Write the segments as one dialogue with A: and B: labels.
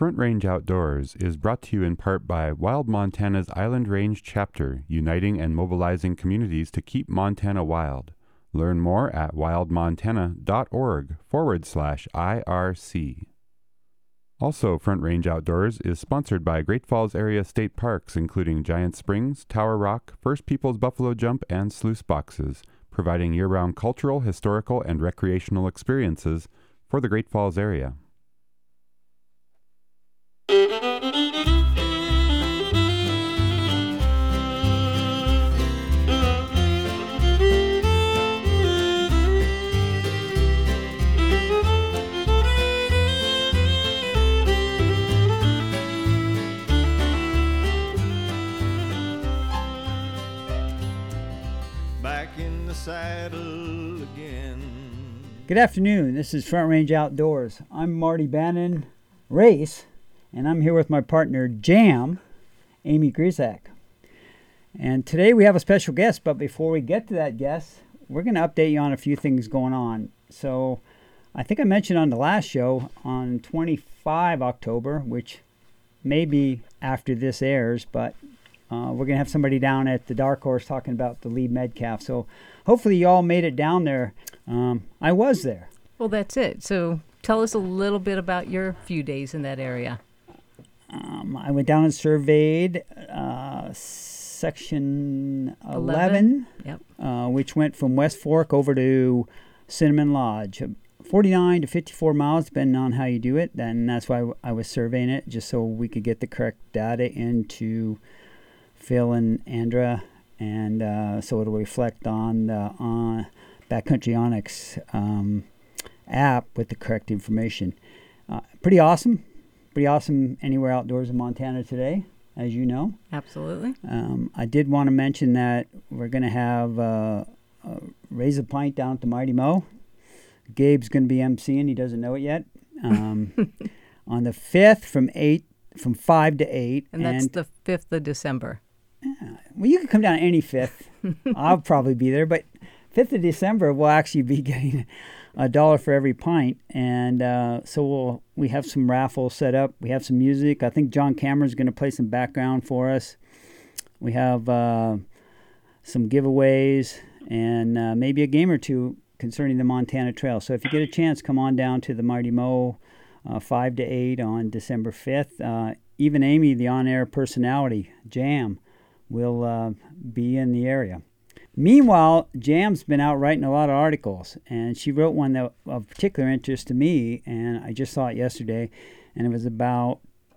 A: Front Range Outdoors is brought to you in part by Wild Montana's Island Range chapter, uniting and mobilizing communities to keep Montana wild. Learn more at wildmontana.org/IRC. Also, Front Range Outdoors is sponsored by Great Falls Area State Parks, including Giant Springs, Tower Rock, First Peoples Buffalo Jump, and Sluice Boxes, providing year-round cultural, historical, and recreational experiences for the Great Falls area.
B: Back in the saddle again.
C: Good afternoon. This is Front Range Outdoors. I'm Marty Bannon Race, and I'm here with my partner Jam, Amy Grisak. And today we have a special guest, but before we get to that guest, we're going to update you on a few things going on. So I think I mentioned on the last show on 25 October, which may be after this airs, but we're going to have somebody down at the Dark Horse talking about the Lee Metcalf. So hopefully you all made it down there. I was there.
D: Well, that's it. So tell us a little bit about your few days in that area.
C: I went down and surveyed section 11.
D: Yep.
C: Which went from West Fork over to Cinnamon Lodge. 49 to 54 miles, depending on how you do it. And that's why I was surveying it, just so we could get the correct data into Phil and Andra, and so it'll reflect on the Backcountry Onyx app with the correct information. Pretty awesome anywhere outdoors in Montana today, as you know.
D: Absolutely.
C: I did want to mention that we're going to have Raise a Pint down at the Mighty Mo. Gabe's going to be emceeing. He doesn't know it yet. On the 5th from 5 to 8.
D: And that's the 5th of December.
C: Well, you can come down any 5th. I'll probably be there, but 5th of December we'll actually be getting $1 for every pint, and so we have some raffles set up. We have some music. I think John Cameron's going to play some background for us. We have some giveaways and maybe a game or two concerning the Montana Trail. So if you get a chance, come on down to the Mighty Mo 5 to 8 on December 5th. Even Amy, the on-air personality, Jam, will be in the area. Meanwhile, Jam's been out writing a lot of articles, and she wrote one that of particular interest to me, and I just saw it yesterday, and it was about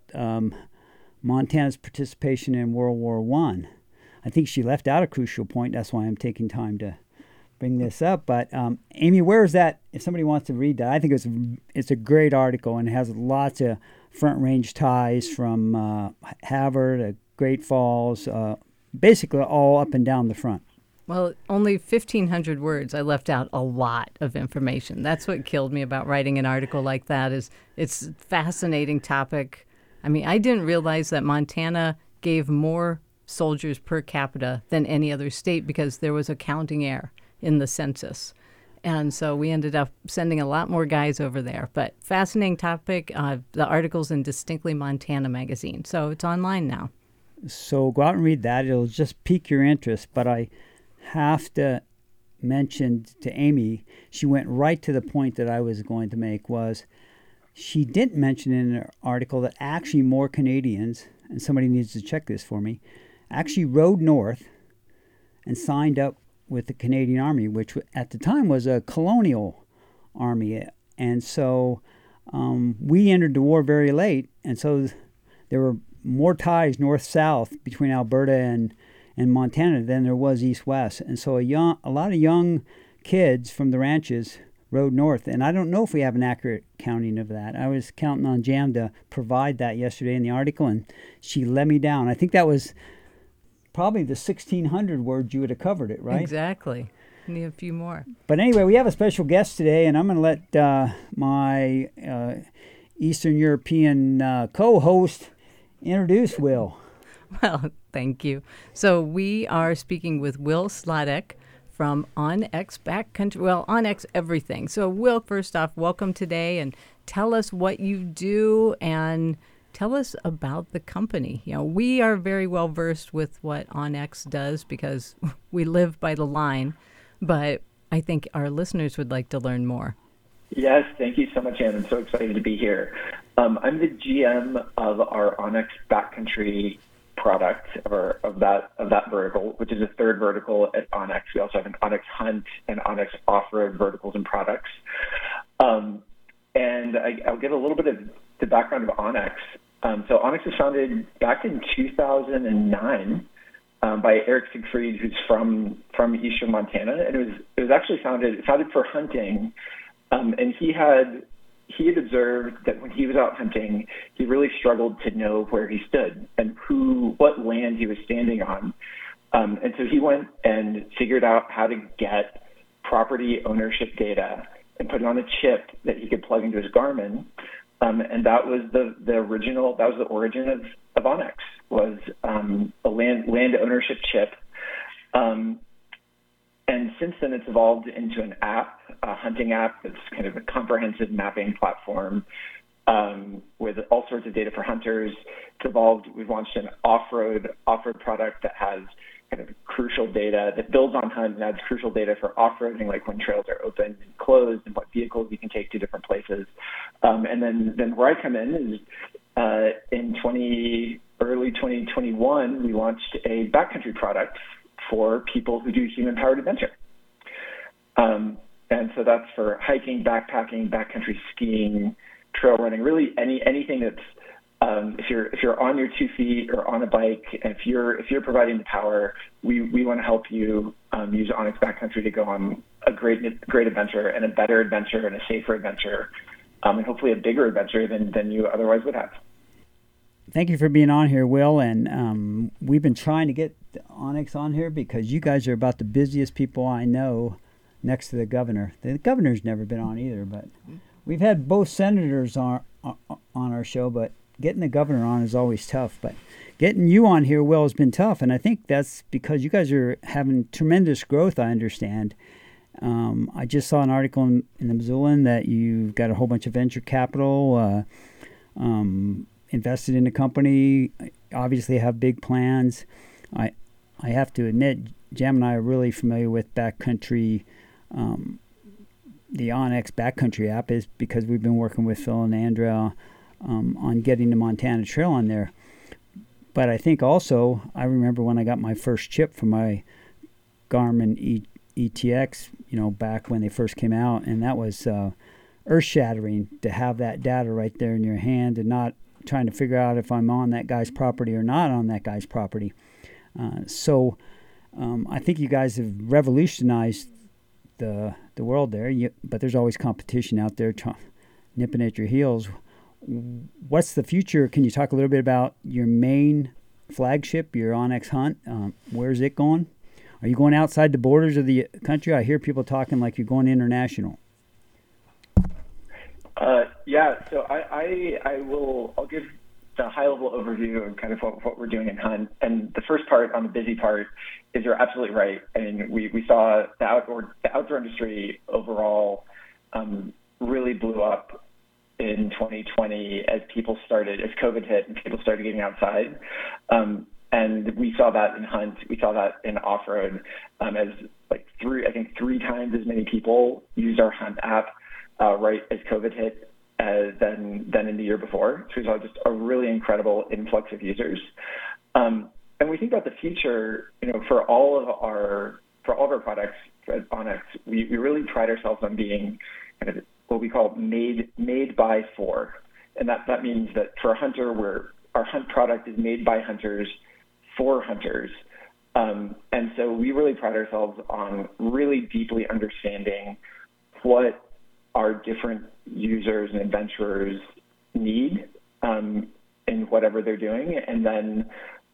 C: Montana's participation in World War I. I think she left out a crucial point. That's why I'm taking time to bring this up. But Amy, where is that? If somebody wants to read that, I think it's a great article, and it has lots of Front Range ties from Havre to Great Falls, basically all up and down the front.
D: Well, only 1,500 words. I left out a lot of information. That's what killed me about writing an article like that. Is it's a fascinating topic. I mean, I didn't realize that Montana gave more soldiers per capita than any other state because there was a counting error in the census. And so we ended up sending a lot more guys over there. But fascinating topic. The article's in Distinctly Montana magazine, so it's online now.
C: So go out and read that. It'll just pique your interest. But I have to mention to Amy, she went right to the point that I was going to make, was she didn't mention in her article that actually more Canadians, and somebody needs to check this for me, actually rode north and signed up with the Canadian Army, which at the time was a colonial army. And so we entered the war very late, and so there were more ties north-south between Alberta and Montana than there was east-west. And so a lot of young kids from the ranches rode north. And I don't know if we have an accurate counting of that. I was counting on Jam to provide that yesterday in the article, and she let me down. I think that was probably the 1,600 words you would have covered it, right?
D: Exactly. Need a few more.
C: But anyway, we have a special guest today, and I'm going to let my Eastern European co-host introduce Will.
D: Well, thank you. So we are speaking with Will Sladek from OnX Backcountry, well, OnX Everything. So Will, first off, welcome today, and tell us what you do and tell us about the company. We are very well versed with what OnX does because we live by the line, but I think our listeners would like to learn more.
E: Yes, thank you so much, Anne. I'm so excited to be here. I'm the GM of our OnX Backcountry product, or of that vertical, which is a third vertical at OnX. We also have an OnX Hunt and OnX Off-Road verticals and products. And I'll give a little bit of the background of OnX. So OnX was founded back in 2009 by Eric Siegfried, who's from Eastern Montana, and it was actually founded for hunting. And he had observed that when he was out hunting, he really struggled to know where he stood and what land he was standing on. And so he went and figured out how to get property ownership data and put it on a chip that he could plug into his Garmin. And that was the origin of OnX, was a land ownership chip. And since then, it's evolved into an app, a hunting app that's kind of a comprehensive mapping platform with all sorts of data for hunters. It's evolved. We've launched an off-road product that has kind of crucial data that builds on Hunt and adds crucial data for off-roading, like when trails are open and closed and what vehicles you can take to different places. And then where I come in is in early 2021, we launched a backcountry product for people who do human-powered adventure. And so that's for hiking, backpacking, backcountry skiing, trail running, really anything that's if you're on your 2 feet or on a bike, and if you're providing the power, we want to help you use OnX Backcountry to go on a great adventure, and a better adventure, and a safer adventure, and hopefully a bigger adventure than you otherwise would have.
C: Thank you for being on here, Will. And we've been trying to get OnX on here because you guys are about the busiest people I know next to the governor. The governor's never been on either, but we've had both senators on our show, but getting the governor on is always tough. But getting you on here, Will, has been tough. And I think that's because you guys are having tremendous growth, I understand. I just saw an article in the Missoulian that you've got a whole bunch of venture capital invested in the company, obviously have big plans. I have to admit, Jam and I are really familiar with Backcountry, the OnX Backcountry app, is because we've been working with Phil and Andrea on getting the Montana Trail on there. But I think also, I remember when I got my first chip for my Garmin ETX, back when they first came out, and that was earth-shattering to have that data right there in your hand and not trying to figure out if I'm on that guy's property or not on that guy's property. So I think you guys have revolutionized the world there, but there's always competition out there nipping at your heels. What's the future? Can you talk a little bit about your main flagship, your OnX Hunt? Where's it going? Are you going outside the borders of the country? I hear people talking like you're going international.
E: So I'll give the high-level overview of kind of what we're doing in Hunt. And the first part, on the busy part, is you're absolutely right. I mean, we saw the outdoor industry overall really blew up in 2020 as COVID hit and people started getting outside. And we saw that in Hunt. We saw that in off-road as three times as many people used our Hunt app right as COVID hit than in the year before. So we saw just a really incredible influx of users. And we think about the future, for all of our products at OnX, we really pride ourselves on being kind of what we call made by for. And that means that for a hunter, our Hunt product is made by hunters for hunters. And so we really pride ourselves on really deeply understanding what our different users and adventurers need in whatever they're doing, and then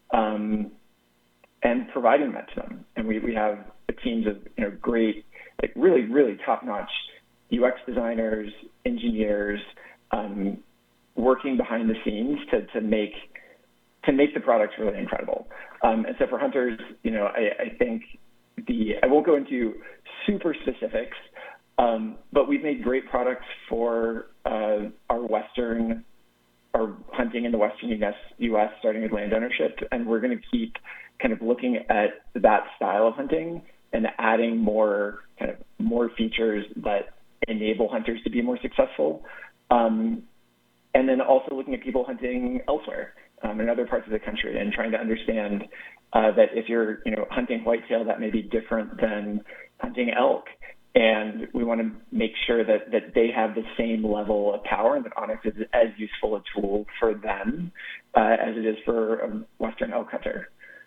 E: and providing that to them. And we have teams of great, really, really top-notch UX designers, engineers, working behind the scenes to make the products really incredible. And so for hunters, I think I won't go into super specifics, but we've made great products for our Western are hunting in the Western U.S., starting with land ownership, and we're going to keep kind of looking at that style of hunting and adding more features that enable hunters to be more successful. And then also looking at people hunting elsewhere in other parts of the country and trying to understand that if you're hunting whitetail, that may be different than hunting elk. And we want to make sure that they have the same level of power and that onX is as useful a tool for them as it is for a Western elk hunter.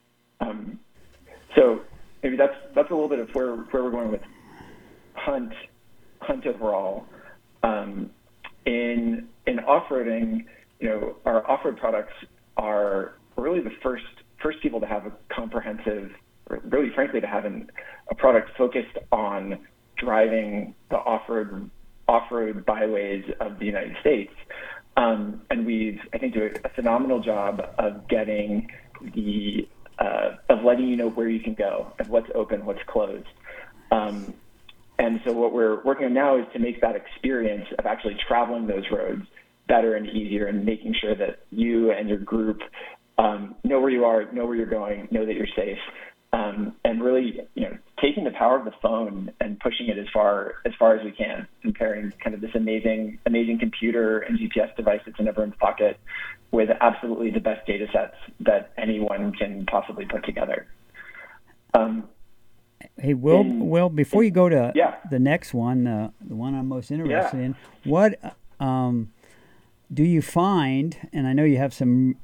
E: So maybe that's a little bit of where we're going with hunt overall. In off-roading, our off-road products are really the first people to have a comprehensive, or really frankly to have a product focused on driving the off-road byways of the United States. And we've, I think, do a phenomenal job of getting of letting you know where you can go and what's open, what's closed. And so what we're working on now is to make that experience of actually traveling those roads better and easier, and making sure that you and your group know where you are, know where you're going, know that you're safe, and really, taking the power of the phone and pushing it as far as we can, comparing kind of this amazing computer and GPS device that's in everyone's pocket with absolutely the best data sets that anyone can possibly put together.
C: Hey, Will, before you go to the next one, the one I'm most interested in, what do you find, and I know you have some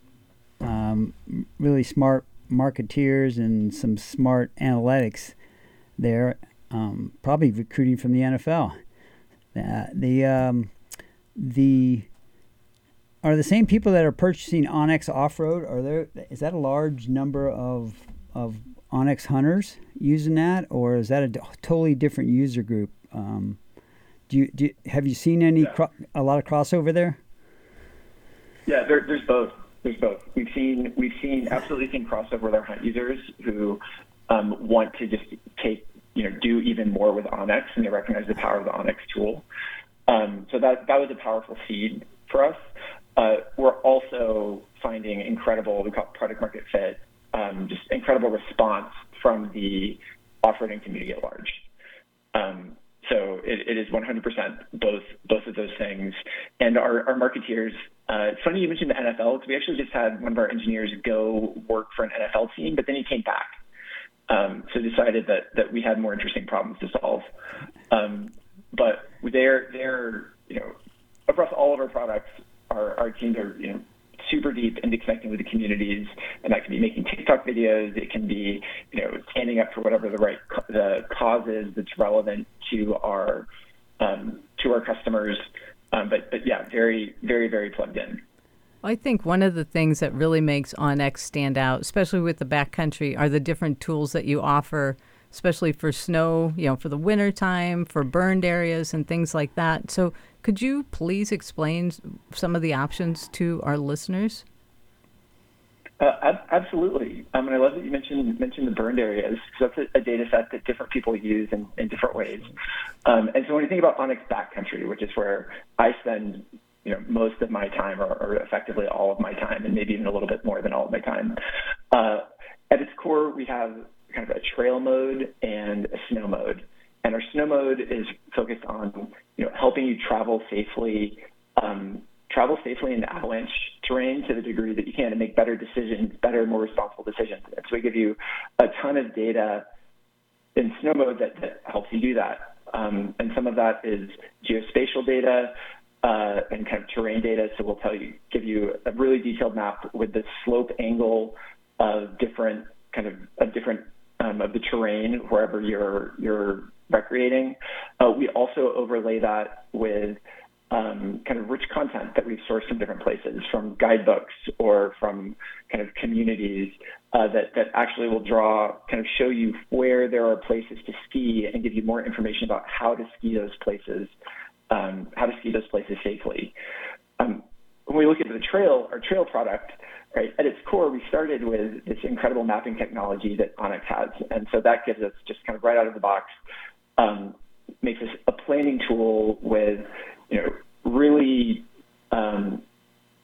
C: really smart marketeers and some smart analytics there, probably recruiting from the NFL. Are the same people that are purchasing onX Off-Road, is that a large number of onX hunters using that, or is that a totally different user group? Have you seen a lot of crossover there?
E: Yeah, there's both. We've absolutely seen crossover with our hunt users who want to just do even more with onX, and they recognize the power of the onX tool. So that was a powerful seed for us. We're also finding incredible, we call it product market fit, just incredible response from the off-roading community at large. So it is 100% both of those things. And our marketeers, it's funny you mentioned the NFL, because we actually just had one of our engineers go work for an NFL team, but then he came back. So decided that we had more interesting problems to solve. But they're across all of our products, our teams are super deep into connecting with the communities, and that can be making TikTok videos. It can be standing up for whatever the cause is that's relevant to our customers. But yeah, very, very, very plugged in.
D: I think one of the things that really makes onX stand out, especially with the backcountry, are the different tools that you offer, especially for snow, for the winter time, for burned areas and things like that. So could you please explain some of the options to our listeners?
E: Absolutely. And I love that you mentioned the burned areas, because that's a data set that different people use in different ways. And so when you think about onX Backcountry, which is where I spend most of my time, or effectively all of my time, and maybe even a little bit more than all of my time, at its core, we have kind of a trail mode and a snow mode. And our snow mode is focused on helping you travel safely in avalanche terrain to the degree that you can, and make better decisions, more responsible decisions. And so we give you a ton of data in snow mode that helps you do that. And some of that is geospatial data and kind of terrain data. So we'll give you a really detailed map with the slope angle of of the terrain wherever you're recreating. We also overlay that with kind of rich content that we've sourced from different places, from guidebooks or from kind of communities that actually will show you where there are places to ski, and give you more information about how to ski those places safely. When we look at our trail product, right, at its core, we started with this incredible mapping technology that onX has. And so that gives us, just kind of right out of the box, makes us a planning tool with, really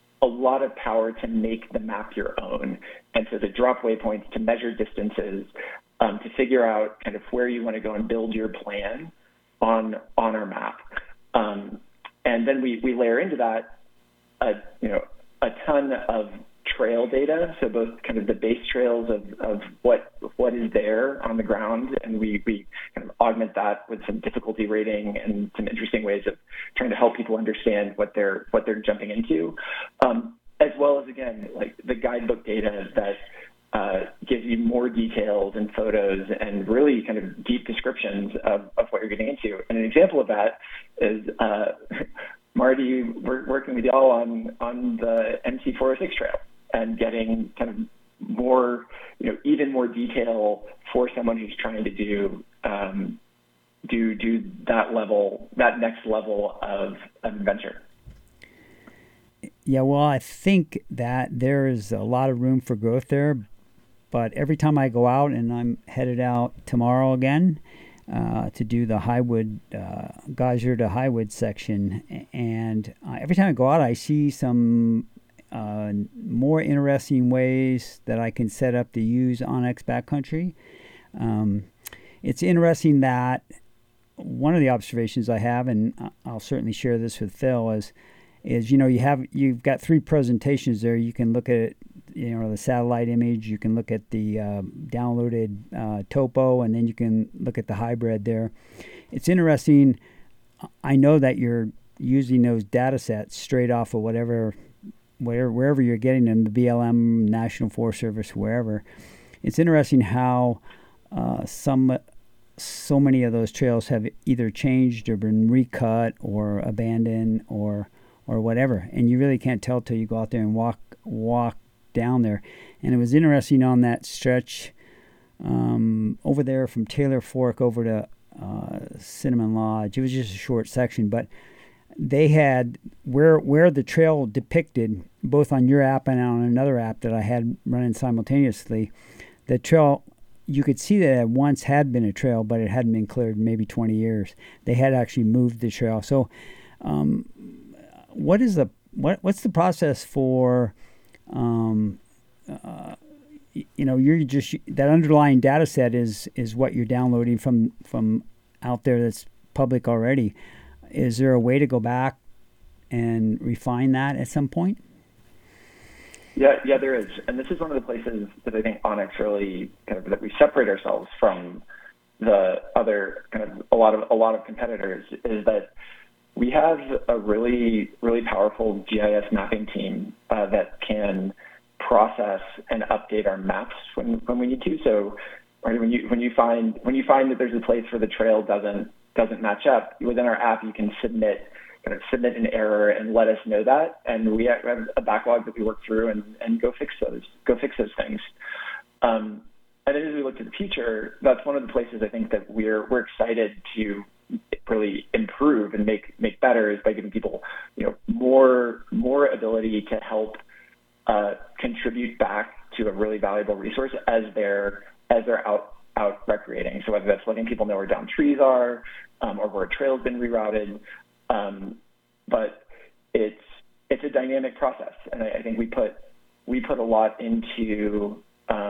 E: lot of power to make the map your own. And so to drop waypoints, to measure distances, to figure out kind of where you want to go and build your plan on our map. And then we layer into that, a ton of trail data, so both kind of the base trails of what is there on the ground, and we kind of augment that with some difficulty rating and some interesting ways of trying to help people understand what they're jumping into, as well as, again, like the guidebook data that gives you more details and photos and really kind of deep descriptions of what you're getting into. And an example of that is Marty, we're working with y'all on the MC406 trail and getting kind of more, even more detail for someone who's trying to do that next level of adventure.
C: Yeah, well, I think that there is a lot of room for growth there, but every time I go out, and I'm headed out tomorrow again to do the Highwood, Geyser to Highwood section, and every time I go out, I see some more interesting ways that I can set up to use onX Backcountry. It's interesting that one of the observations I have, and I'll certainly share this with Phil, is you've got 3 presentations there. You can look at the satellite image, you can look at the downloaded topo, and then you can look at the hybrid there. It's interesting. I know that you're using those data sets straight off of wherever you're getting them, the BLM, National Forest Service, wherever. It's interesting how so many of those trails have either changed or been recut or abandoned or whatever, and you really can't tell till you go out there and walk down there. And it was interesting on that stretch over there from Taylor Fork over to Cinnamon Lodge. It was just a short section, but they had where the trail depicted, both on your app and on another app that I had running simultaneously, the trail, you could see that it once had been a trail, but it hadn't been cleared in maybe 20 years. They had actually moved the trail. So what's the process for you're just, that underlying data set is what you're downloading from out there that's public already. Is there a way to go back and refine that at some point?
E: Yeah, there is. And this is one of the places that I think onX really kind of, that we separate ourselves from the other kind of a lot of competitors, is that we have a really, really powerful GIS mapping team that can process and update our maps when we need to. So when you find that there's a place where the trail doesn't match up, within our app you can submit an error and let us know that, and we have a backlog that we work through and go fix those things. And then as we look to the future, that's one of the places I think that we're excited to really improve and make better, is by giving people more ability to help contribute back to a really valuable resource as they're out recreating. So whether that's letting people know where down trees are, or where a trail's been rerouted, but it's a dynamic process, and I think we put a lot into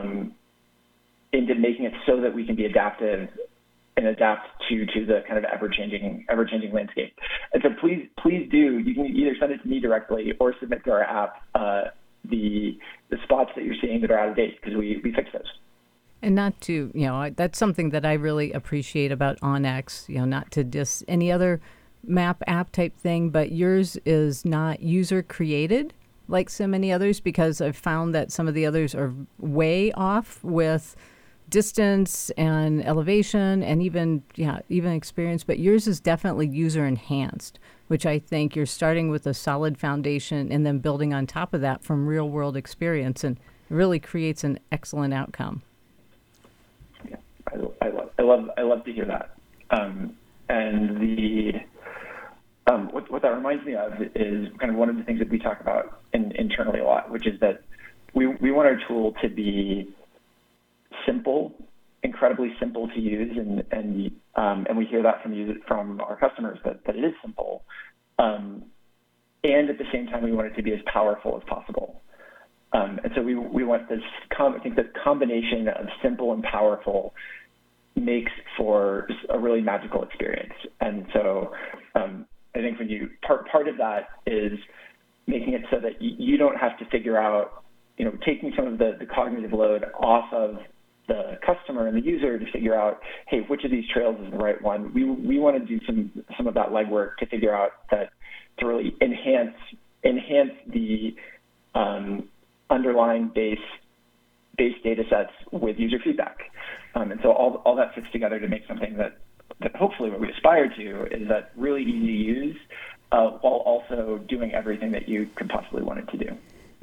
E: making it so that we can be adaptive and adapt to the kind of ever-changing landscape. And so please do, you can either send it to me directly or submit to our app the spots that you're seeing that are out of date, because we fix those.
D: And not to, that's something that I really appreciate about onX, not to diss any other map app type thing, but yours is not user created like so many others, because I've found that some of the others are way off with distance and elevation and even experience, but yours is definitely user enhanced, which I think you're starting with a solid foundation and then building on top of that from real world experience, and it really creates an excellent outcome.
E: Yeah, I love to hear that. And the what that reminds me of is kind of one of the things that we talk about internally a lot, which is that we want our tool to be simple, incredibly simple to use, and we hear that from our customers that it is simple. and at the same time, we want it to be as powerful as possible. And so we want this, I think the combination of simple and powerful makes for a really magical experience. And so I think when you, part of that is making it so that you don't have to figure out, taking some of the cognitive load off of the customer and the user to figure out, hey, which of these trails is the right one. We want to do some of that legwork to figure out that, to really enhance the underlying base data sets with user feedback. And so all that fits together to make something that hopefully what we aspire to is that really easy to use while also doing everything that you could possibly want it to do.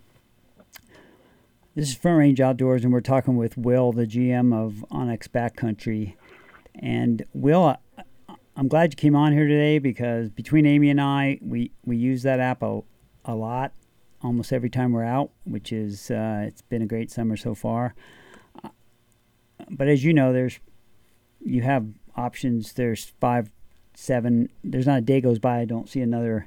C: This is Front Range Outdoors, and we're talking with Will, the GM of onX Backcountry. And Will, I'm glad you came on here today, because between Amy and I, we use that app a lot, almost every time we're out, which is, it's been a great summer so far. But as you know, you have options. There's 5, 7. There's not a day goes by I don't see another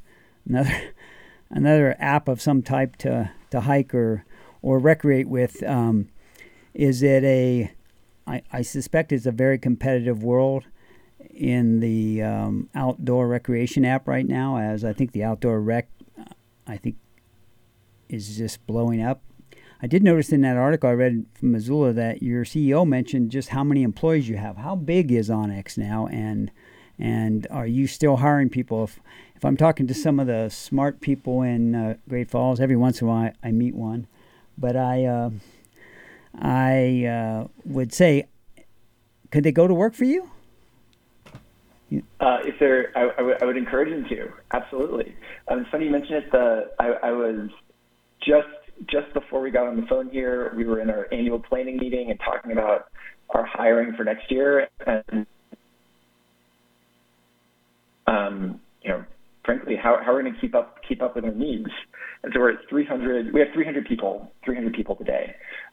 C: app of some type to hike or recreate with. Is it I suspect it's a very competitive world in the outdoor recreation app right now, as I think the outdoor rec, is just blowing up. I did notice in that article I read from Missoula that your CEO mentioned just how many employees you have. How big is onX now, and are you still hiring people? If I'm talking to some of the smart people in Great Falls, every once in a while I meet one, but I would say, could they go to work for you?
E: If I would encourage them to. Absolutely. It's funny you mentioned it. I was just before we got on the phone here, we were in our annual planning meeting and talking about our hiring for next year. And, frankly, how we're going to keep up with our needs. And so we're at 300. We have 300 people today,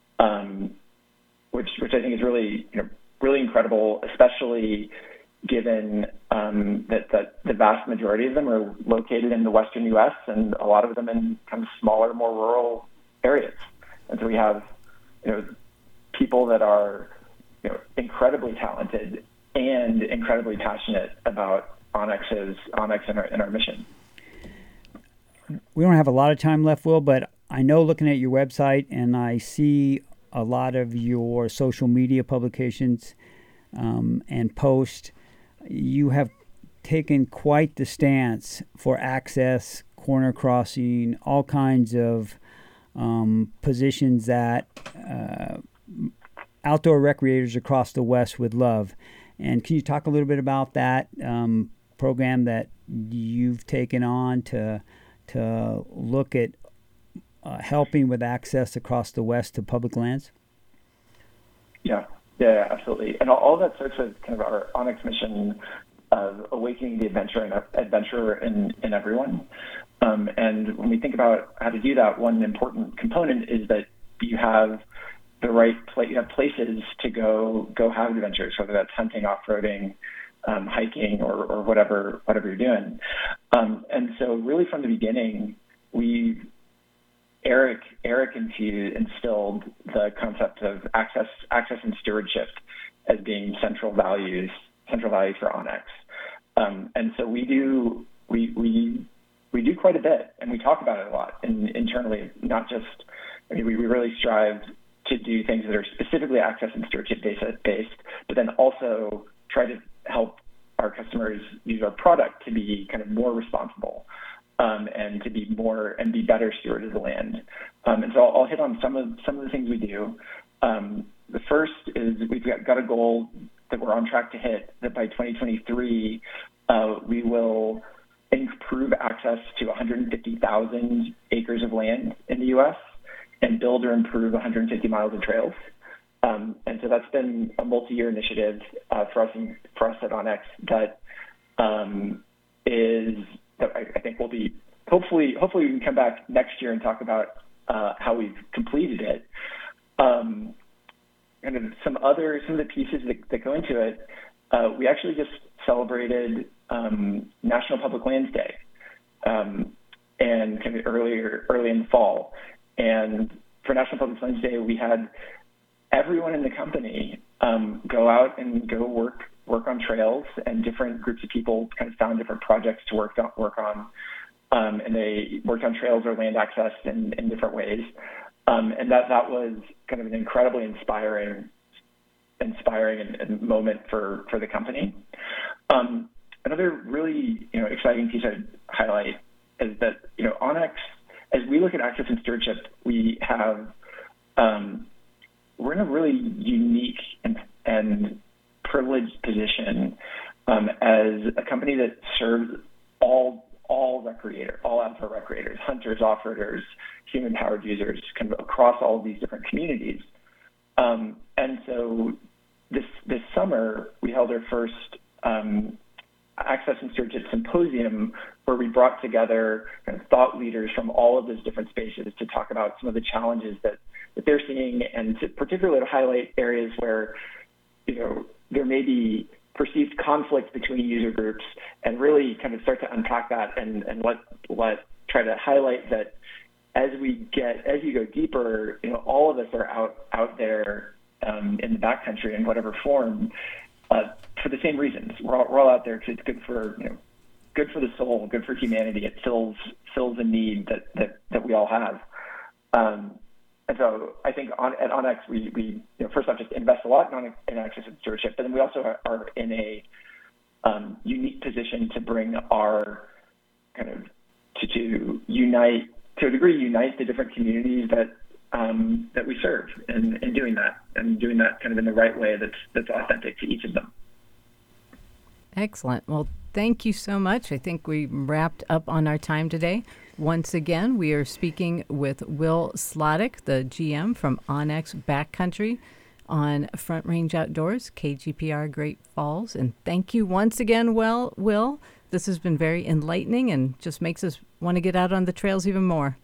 E: which I think is really, really incredible, especially given that the vast majority of them are located in the Western U.S. and a lot of them in kind of smaller, more rural areas. And so we have, people that are, incredibly talented and incredibly passionate about onX and our mission.
C: We don't have a lot of time left, Will, but I know looking at your website, and I see a lot of your social media publications and posts, you have taken quite the stance for access, corner crossing, all kinds of positions that outdoor recreators across the West would love. And can you talk a little bit about that program that you've taken on to look at helping with access across the West to public lands?
E: Yeah, absolutely. And all that starts with kind of our onX mission of awakening the adventurer in everyone. And when we think about how to do that, one important component is that you have the right you have places to go have adventures, whether that's hunting, off-roading, hiking, or whatever you're doing. And so really from the beginning, Eric instilled the concept of access and stewardship as being central values for onX. And so we do quite a bit, and we talk about it a lot internally. Not just, we really strive to do things that are specifically access and stewardship based, but then also try to help our customers use our product to be kind of more responsible. And to be better stewards of the land. And so I'll hit on some of the things we do. The first is we've got a goal that we're on track to hit, that by 2023, we will improve access to 150,000 acres of land in the U.S. and build or improve 150 miles of trails. And so that's been a multi-year initiative for us at onX that I think will be hopefully we can come back next year and talk about how we've completed it. Kind of some of the pieces that go into it. We actually just celebrated National Public Lands Day, and kind of early in the fall. And for National Public Lands Day, we had everyone in the company go out and go work on trails, and different groups of people kind of found different projects to work on. And they worked on trails or land access in different ways. And that was kind of an incredibly inspiring and moment for the company. Another really exciting piece I'd highlight is that onX, as we look at access and stewardship, we have we're in a really unique and privileged position as a company that serves all outdoor recreators, hunters, off-roaders, human-powered users, kind of across all of these different communities. And so this summer, we held our first Access and Stewardship Symposium, where we brought together kind of thought leaders from all of those different spaces to talk about some of the challenges that they're seeing, and particularly to highlight areas where there may be perceived conflict between user groups, and really kind of start to unpack that and try to highlight that as you go deeper, all of us are out there in the backcountry in whatever form for the same reasons. We're all out there because it's good for good for the soul, good for humanity. It fills a need that we all have. And so I think at onX, we first off just invest a lot in access and stewardship, but then we also are in a unique position to bring our kind of to unite the different communities that we serve, and doing that kind of in the right way that's authentic to each of them.
D: Excellent. Well, thank you so much. I think we wrapped up on our time today. Once again, we are speaking with Will Slottick, the GM from onX Backcountry on Front Range Outdoors, KGPR Great Falls. And thank you once again, Will. This has been very enlightening and just makes us want to get out on the trails even more.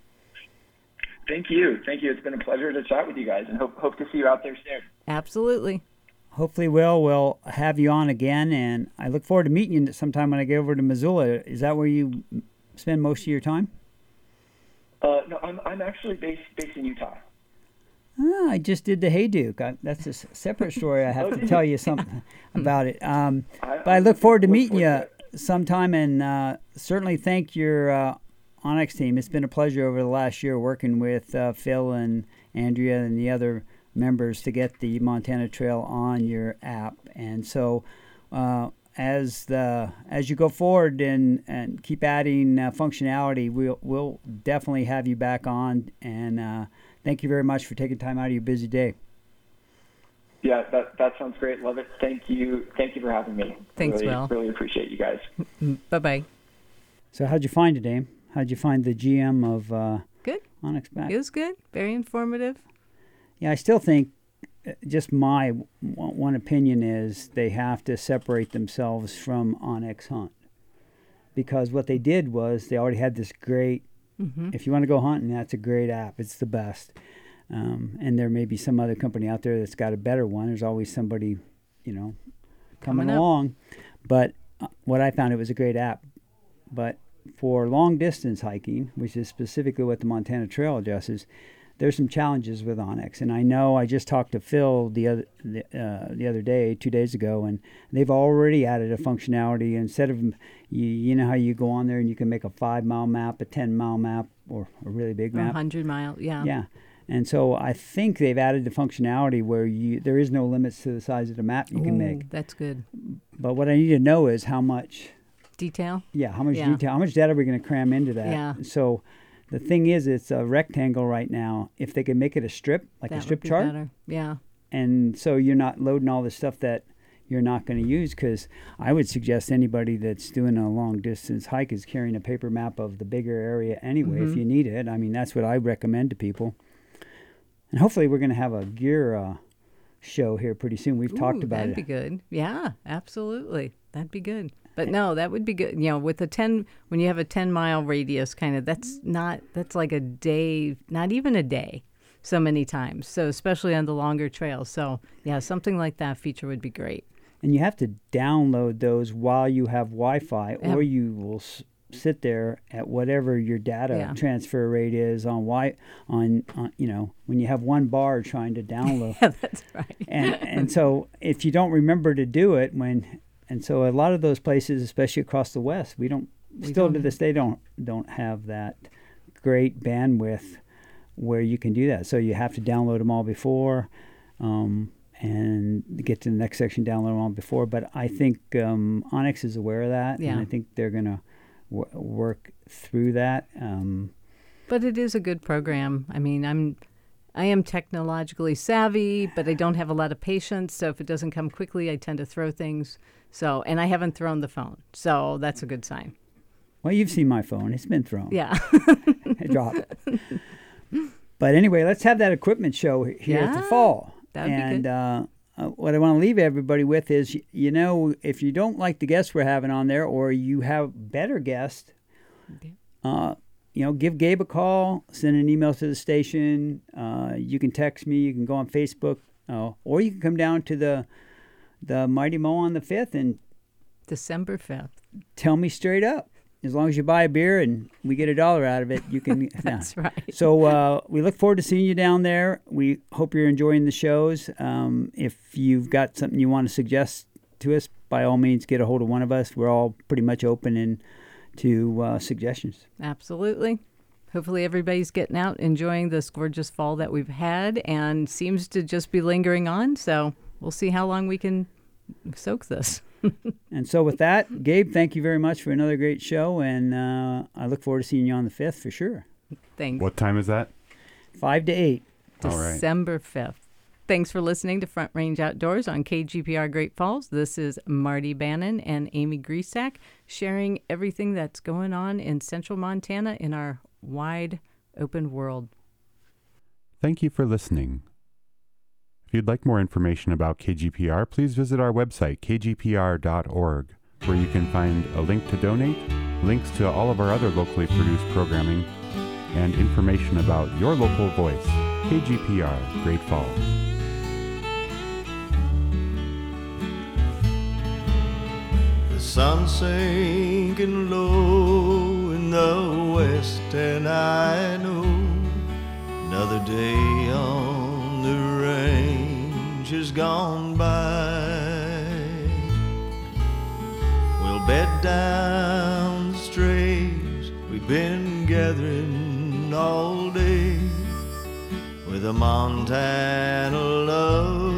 E: Thank you. It's been a pleasure to chat with you guys, and hope to see you out there soon.
D: Absolutely.
C: Hopefully, we'll have you on again, and I look forward to meeting you sometime when I get over to Missoula. Is that where you spend most of your time?
E: No, I'm actually based in Utah.
C: I just did the Hayduke. That's a separate story. I have to tell you something about it. But I look forward to meeting you sometime, and certainly thank your onX team. It's been a pleasure over the last year working with Phil and Andrea and the other members to get the Montana Trail on your app. And so as you go forward and keep adding functionality, we'll definitely have you back on. And thank you very much for taking time out of your busy day.
E: Yeah, that sounds great. Love it. Thank you for having me.
D: Thanks, Will.
E: Really appreciate you guys.
D: Bye-bye.
C: So how'd you find it, Dame? How'd you find the GM of
D: Good.
C: onX Back?
D: It was good. Very informative.
C: Yeah, I still think, just my one opinion is they have to separate themselves from onX Hunt, because what they did was they already had this great, if you want to go hunting, that's a great app. It's the best. And there may be some other company out there that's got a better one. There's always somebody, coming along. But what I found, it was a great app. But for long distance hiking, which is specifically what the Montana Trail addresses, there's some challenges with onX. And I know I just talked to Phil the other day, 2 days ago, and they've already added a functionality. Instead of, you know how you go on there and you can make a 5-mile map, a 10-mile map, or a really big map.
D: 100-mile, yeah.
C: Yeah. And so I think they've added the functionality where there is no limits to the size of the map you can make.
D: That's good.
C: But what I need to know is how much
D: detail.
C: Yeah, how much detail, how much data are we going to cram into that?
D: Yeah.
C: So the thing is, it's a rectangle right now. If they can make it a strip, like a strip chart.
D: Better. Yeah.
C: And so you're not loading all the stuff that you're not going to use, because I would suggest anybody that's doing a long distance hike is carrying a paper map of the bigger area anyway, if you need it. I mean, that's what I recommend to people. And hopefully we're going to have a gear show here pretty soon. We've talked about
D: that'd
C: it.
D: That'd be good. Yeah, absolutely. That'd be good. But no, that would be good. With when you have a 10-mile radius, kind of, that's like a day, not even a day, so many times. So especially on the longer trails. So yeah, something like that feature would be great.
C: And you have to download those while you have Wi-Fi, or you will sit there at whatever your data transfer rate is on when you have one bar trying to download.
D: Yeah, that's right.
C: and so if you don't remember to do it so a lot of those places, especially across the West, we to this day don't have that great bandwidth where you can do that. So you have to download them all before, and get to the next section, download them all before. But I think Onyx is aware of that, and I think they're going to work through that.
D: But it is a good program. I mean, I am technologically savvy, but I don't have a lot of patience. So if it doesn't come quickly, I tend to throw things. So, and I haven't thrown the phone. So that's a good sign.
C: Well, you've seen my phone. It's been thrown.
D: Yeah.
C: I drop it. But anyway, let's have that equipment show here at the fall.
D: That would be good.
C: What I want to leave everybody with is, if you don't like the guests we're having on there, or you have better guests, give Gabe a call, send an email to the station. You can text me. You can go on Facebook, or you can come down to the Mighty Mo on the 5th and
D: December 5th.
C: Tell me straight up. As long as you buy a beer and we get $1 out of it, you can.
D: That's right.
C: So we look forward to seeing you down there. We hope you're enjoying the shows. If you've got something you want to suggest to us, by all means, get a hold of one of us. We're all pretty much open to suggestions.
D: Absolutely. Hopefully everybody's getting out, enjoying this gorgeous fall that we've had, and seems to just be lingering on. So we'll see how long we can soak this.
C: And so with that, Gabe, thank you very much for another great show, and I look forward to seeing you on the 5th for sure.
D: Thanks.
A: What time is that?
C: 5 to 8.
D: December 5th. Thanks for listening to Front Range Outdoors on KGPR Great Falls. This is Marty Bannon and Amy Griesack sharing everything that's going on in central Montana in our wide open world.
A: Thank you for listening. If you'd like more information about KGPR, please visit our website, kgpr.org, where you can find a link to donate, links to all of our other locally produced programming, and information about your local voice, KGPR Great Falls.
B: The sun's sinking low in the west, and I know another day on the range has gone by. We'll bed down the strays we've been gathering all day with a Montana love